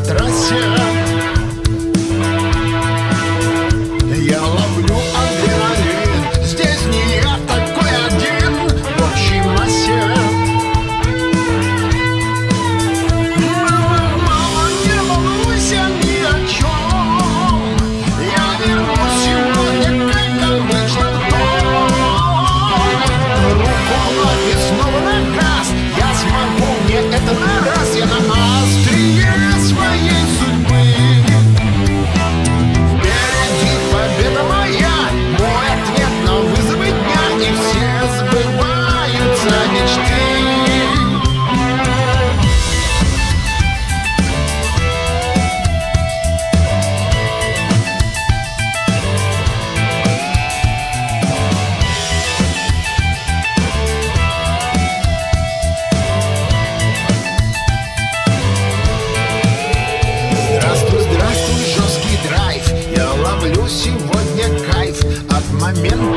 трассе. Я ловлю адреналин, здесь не я такой один в общей массе. Мама, не волнуйся ни о чем, я вернусь сегодня, как обычно, в дом. Руку вновь и снова на газ, я смогу, мне это на раз, я на острие своей судьбы. Впереди победа моя, мой ответ на вызовы дня, и все сбываются мечты. Здравствуй, здравствуй, жесткий драйв. Я ловлю сегодня кайф от момента